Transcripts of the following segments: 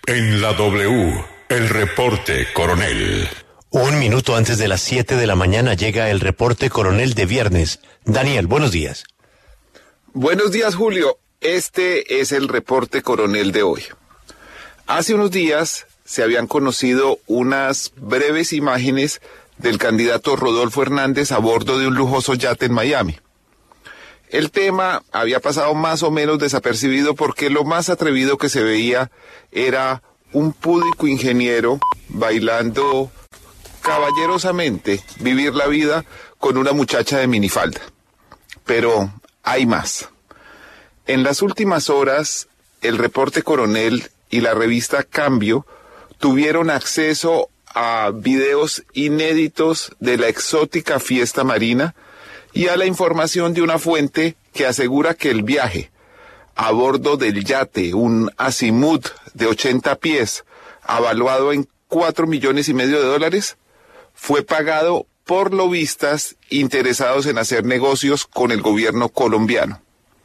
En la W, el reporte coronel. Un minuto antes de las 7 de la mañana llega el reporte coronel de viernes. Daniel, buenos días. Buenos días, Julio. Este es el reporte coronel de hoy. Hace unos días se habían conocido unas breves imágenes del candidato Rodolfo Hernández a bordo de un lujoso yate en Miami. El tema había pasado más o menos desapercibido porque lo más atrevido que se veía era un púdico ingeniero bailando caballerosamente vivir la vida con una muchacha de minifalda. Pero hay más. En las últimas horas, el reporte coronel y la revista Cambio tuvieron acceso a videos inéditos de la exótica fiesta marina y a la información de una fuente que asegura que el viaje a bordo del yate, un Azimut de 80 pies, avaluado en $4,5 millones, fue pagado por lobistas interesados en hacer negocios con el gobierno colombiano.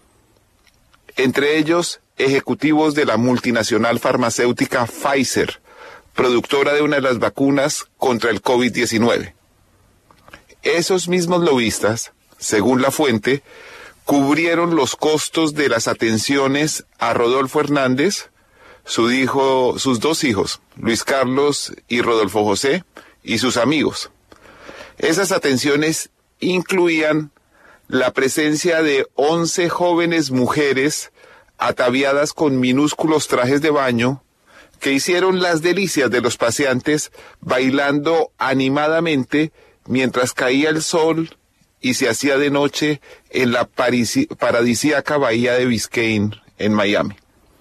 Entre ellos, ejecutivos de la multinacional farmacéutica Pfizer, productora de una de las vacunas contra el COVID-19. Esos mismos lobistas, según la fuente, cubrieron los costos de las atenciones a Rodolfo Hernández, sus dos hijos, Luis Carlos y Rodolfo José, y sus amigos. Esas atenciones incluían la presencia de 11 jóvenes mujeres ataviadas con minúsculos trajes de baño que hicieron las delicias de los paseantes bailando animadamente mientras caía el sol y se hacía de noche en la paradisíaca bahía de Biscayne, en Miami.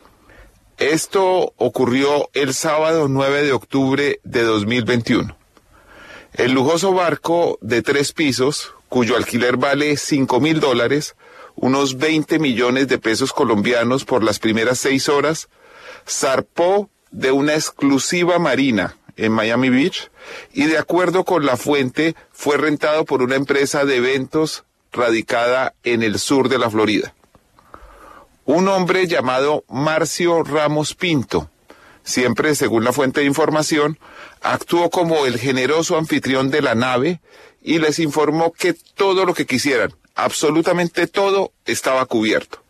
Esto ocurrió el sábado 9 de octubre de 2021. El lujoso barco de 3 pisos, cuyo alquiler vale $5,000, unos 20 millones de pesos colombianos por las primeras 6 horas, zarpó de una exclusiva marina en Miami Beach y, de acuerdo con la fuente, fue rentado por una empresa de eventos radicada en el sur de la Florida. Un hombre llamado Marcio Ramos Pinto, siempre según la fuente de información, actuó como el generoso anfitrión de la nave y les informó que todo lo que quisieran, absolutamente todo, estaba cubierto.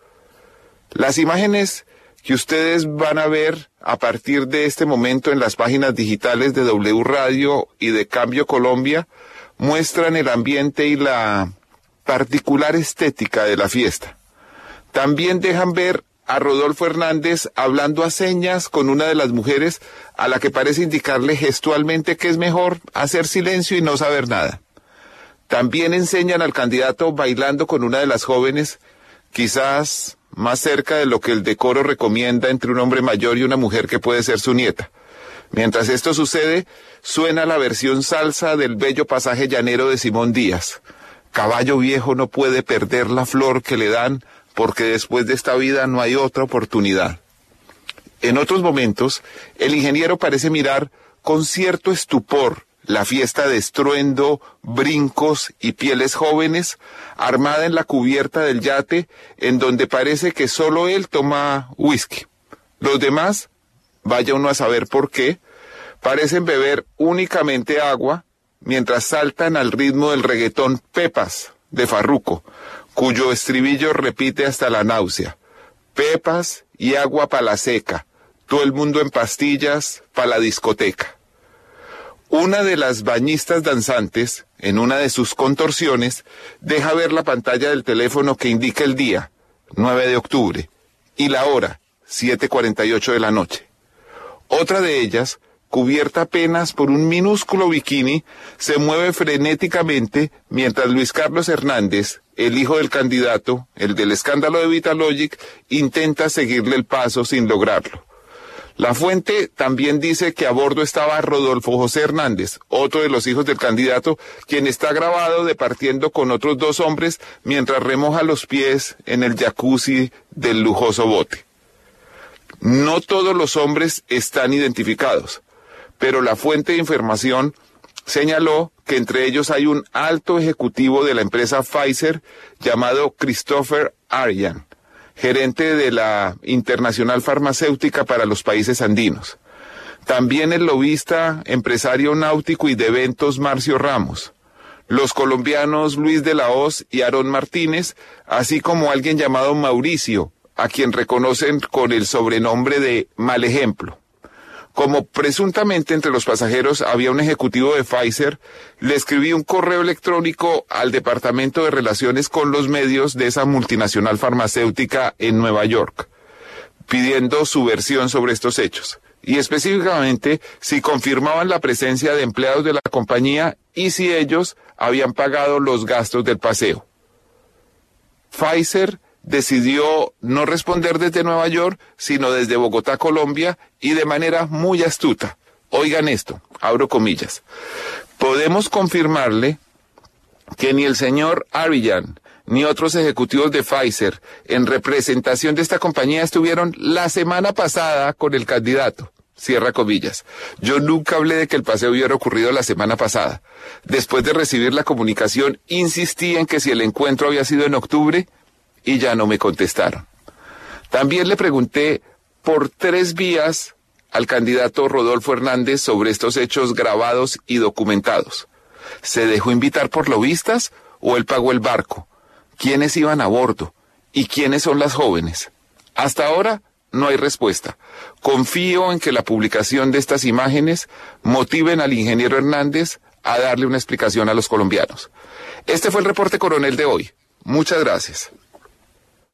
Las imágenes que ustedes van a ver a partir de este momento en las páginas digitales de W Radio y de Cambio Colombia muestran el ambiente y la particular estética de la fiesta. También dejan ver a Rodolfo Hernández hablando a señas con una de las mujeres a la que parece indicarle gestualmente que es mejor hacer silencio y no saber nada. También enseñan al candidato bailando con una de las jóvenes, quizás más cerca de lo que el decoro recomienda entre un hombre mayor y una mujer que puede ser su nieta. Mientras esto sucede, suena la versión salsa del bello pasaje llanero de Simón Díaz. Caballo viejo no puede perder la flor que le dan, porque después de esta vida no hay otra oportunidad. En otros momentos, el ingeniero parece mirar con cierto estupor la fiesta de estruendo, brincos y pieles jóvenes, armada en la cubierta del yate, en donde parece que solo él toma whisky. Los demás, vaya uno a saber por qué, parecen beber únicamente agua, mientras saltan al ritmo del reggaetón Pepas, de Farruko, cuyo estribillo repite hasta la náusea. Pepas y agua pa' la seca, todo el mundo en pastillas pa' la discoteca. Una de las bañistas danzantes, en una de sus contorsiones, deja ver la pantalla del teléfono que indica el día, 9 de octubre, y la hora, 7:48 de la noche. Otra de ellas, cubierta apenas por un minúsculo bikini, se mueve frenéticamente mientras Luis Carlos Hernández, el hijo del candidato, el del escándalo de Vitalogic, intenta seguirle el paso sin lograrlo. La fuente también dice que a bordo estaba Rodolfo José Hernández, otro de los hijos del candidato, quien está grabado departiendo con otros 2 hombres mientras remoja los pies en el jacuzzi del lujoso bote. No todos los hombres están identificados, pero la fuente de información señaló que entre ellos hay un alto ejecutivo de la empresa Pfizer llamado Christopher Aryan, gerente de la Internacional Farmacéutica para los países andinos. También el lobista, empresario náutico y de eventos Marcio Ramos. Los colombianos Luis de la Hoz y Aarón Martínez, así como alguien llamado Mauricio, a quien reconocen con el sobrenombre de Mal Ejemplo. Como presuntamente entre los pasajeros había un ejecutivo de Pfizer, le escribí un correo electrónico al Departamento de Relaciones con los Medios de esa multinacional farmacéutica en Nueva York, pidiendo su versión sobre estos hechos, y específicamente si confirmaban la presencia de empleados de la compañía y si ellos habían pagado los gastos del paseo. Pfizer decidió no responder desde Nueva York, sino desde Bogotá, Colombia, y de manera muy astuta. Oigan esto, abro comillas. Podemos confirmarle que ni el señor Arian ni otros ejecutivos de Pfizer en representación de esta compañía estuvieron la semana pasada con el candidato. Cierra comillas. Yo nunca hablé de que el paseo hubiera ocurrido la semana pasada. Después de recibir la comunicación, insistí en que si el encuentro había sido en octubre, y ya no me contestaron. También le pregunté por 3 vías al candidato Rodolfo Hernández sobre estos hechos grabados y documentados. ¿Se dejó invitar por lobistas o él pagó el barco? ¿Quiénes iban a bordo? ¿Y quiénes son las jóvenes? Hasta ahora no hay respuesta. Confío en que la publicación de estas imágenes motiven al ingeniero Hernández a darle una explicación a los colombianos. Este fue el reporte coronel de hoy. Muchas gracias.